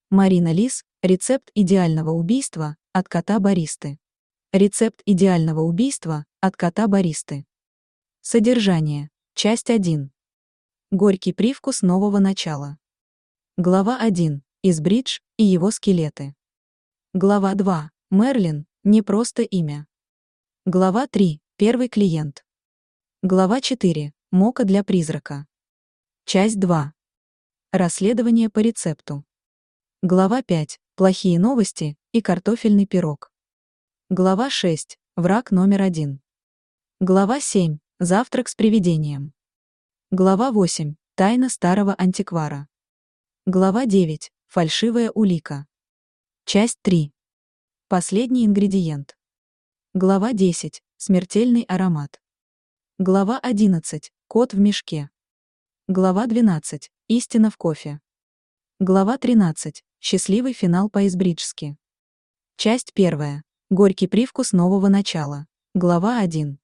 Марина Лис. Рецепт идеального убийства от кота-баристы. Рецепт идеального убийства от кота-баристы. Содержание. Часть 1. Горький привкус нового начала. Глава 1. Избридж и его скелеты. Глава 2. Мерлин. Не просто имя. Глава 3. Первый клиент. Глава 4. Мока для призрака. Часть 2. Расследование по рецепту. Глава 5. Плохие новости и картофельный пирог. Глава 6. Враг номер 1. Глава 7. Завтрак с привидением. Глава 8. Тайна старого антиквара. Глава 9. Фальшивая улика. Часть 3. Последний ингредиент. Глава 10. Смертельный аромат. Глава 11. Кот в мешке. Глава 12. Истина в кофе. Глава 13. Счастливый финал по-избриджски. Часть 1. Горький привкус нового начала. Глава 1.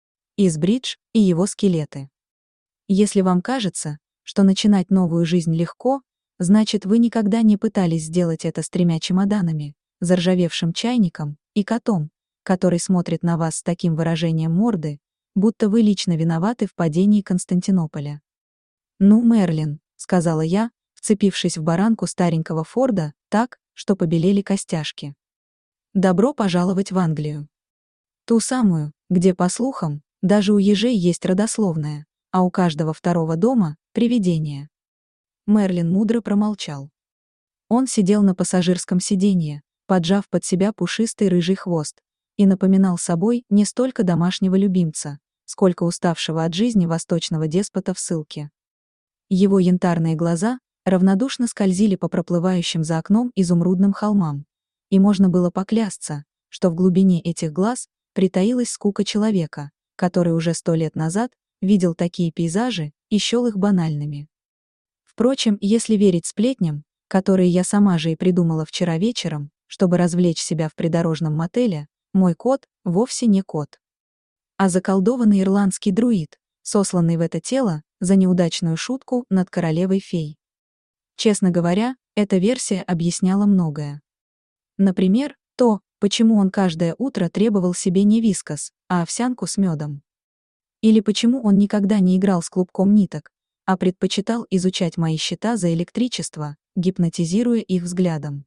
Избридж и его скелеты. Если вам кажется, что начинать новую жизнь легко, значит, вы никогда не пытались сделать это с 3 чемоданами, заржавевшим чайником и котом, который смотрит на вас с таким выражением морды, будто вы лично виноваты в падении Константинополя. «Ну, Мерлин», — сказала я, вцепившись в баранку старенького Форда так, что побелели костяшки. «Добро пожаловать в Англию. Ту самую, где, по слухам, даже у ежей есть родословная, а у каждого второго дома — привидение». Мерлин мудро промолчал. Он сидел на пассажирском сиденье, поджав под себя пушистый рыжий хвост, и напоминал собой не столько домашнего любимца, сколько уставшего от жизни восточного деспота в ссылке. Его янтарные глаза равнодушно скользили по проплывающим за окном изумрудным холмам, и можно было поклясться, что в глубине этих глаз притаилась скука человека, который уже 100 лет назад видел такие пейзажи и счел их банальными. Впрочем, если верить сплетням, которые я сама же и придумала вчера вечером, чтобы развлечь себя в придорожном мотеле, мой кот вовсе не кот, а заколдованный ирландский друид, сосланный в это тело за неудачную шутку над королевой-фей. Честно говоря, эта версия объясняла многое. Например, то, почему он каждое утро требовал себе не вискас, а овсянку с медом. Или почему он никогда не играл с клубком ниток, а предпочитал изучать мои счета за электричество, гипнотизируя их взглядом.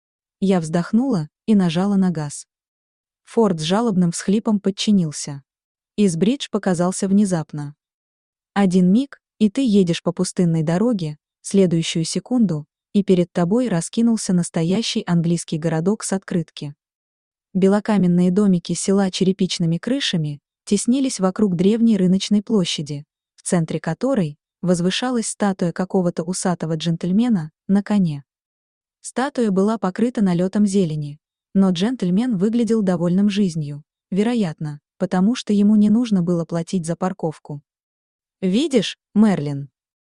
Я вздохнула и нажала на газ. Форд с жалобным всхлипом подчинился. Избридж показался внезапно. Один миг, и ты едешь по пустынной дороге, следующую секунду, и перед тобой раскинулся настоящий английский городок с открытки. Белокаменные домики села черепичными крышами теснились вокруг древней рыночной площади, в центре которой возвышалась статуя какого-то усатого джентльмена на коне. Статуя была покрыта налетом зелени, но джентльмен выглядел довольным жизнью, вероятно, потому что ему не нужно было платить за парковку. «Видишь, Мерлин?»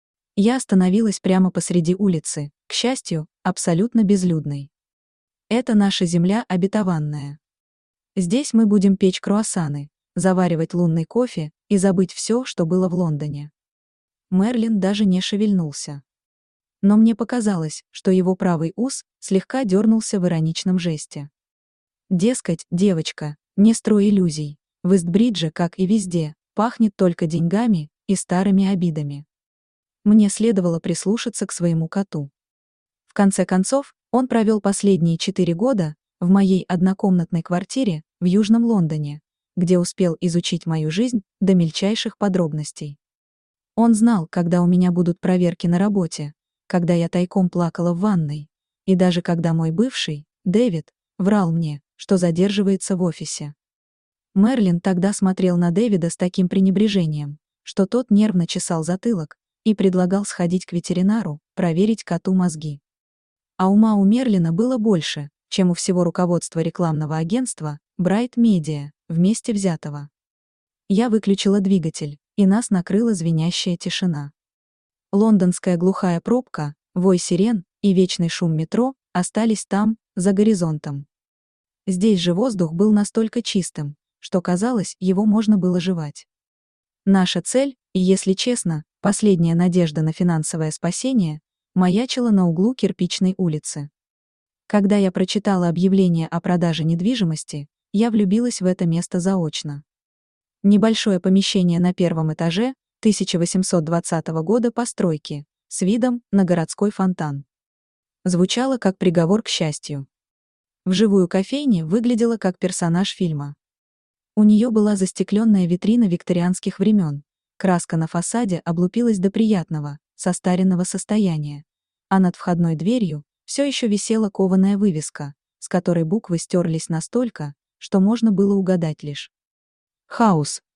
Я остановилась прямо посреди улицы, к счастью, абсолютно безлюдной. Это наша земля обетованная. Здесь мы будем печь круассаны, заваривать лунный кофе и забыть все, что было в Лондоне. Мерлин даже не шевельнулся. Но мне показалось, что его правый ус слегка дернулся в ироничном жесте. Дескать, девочка, не строй иллюзий, в Истбридже, как и везде, пахнет только деньгами и старыми обидами. Мне следовало прислушаться к своему коту. В конце концов, он провел последние 4 года в моей однокомнатной квартире в Южном Лондоне, где успел изучить мою жизнь до мельчайших подробностей. Он знал, когда у меня будут проверки на работе, когда я тайком плакала в ванной, и даже когда мой бывший, Дэвид, врал мне, что задерживается в офисе. Мерлин тогда смотрел на Дэвида с таким пренебрежением, что тот нервно чесал затылок и предлагал сходить к ветеринару, проверить коту мозги. А ума у Мерлина было больше, чем у всего руководства рекламного агентства Bright Media, вместе взятого. Я выключила двигатель, и нас накрыла звенящая тишина. Лондонская глухая пробка, вой сирен и вечный шум метро остались там, за горизонтом. Здесь же воздух был настолько чистым, что казалось, его можно было жевать. Наша цель, и, если честно, последняя надежда на финансовое спасение, маячила на углу кирпичной улицы. Когда я прочитала объявление о продаже недвижимости, я влюбилась в это место заочно. Небольшое помещение на первом этаже, 1820 года постройки, с видом на городской фонтан. Звучало как приговор к счастью. Вживую кофейня выглядела как персонаж фильма. У нее была застекленная витрина викторианских времен, краска на фасаде облупилась до приятного, состаренного состояния, а над входной дверью все еще висела кованая вывеска, с которой буквы стерлись настолько, что можно было угадать лишь «Хаус».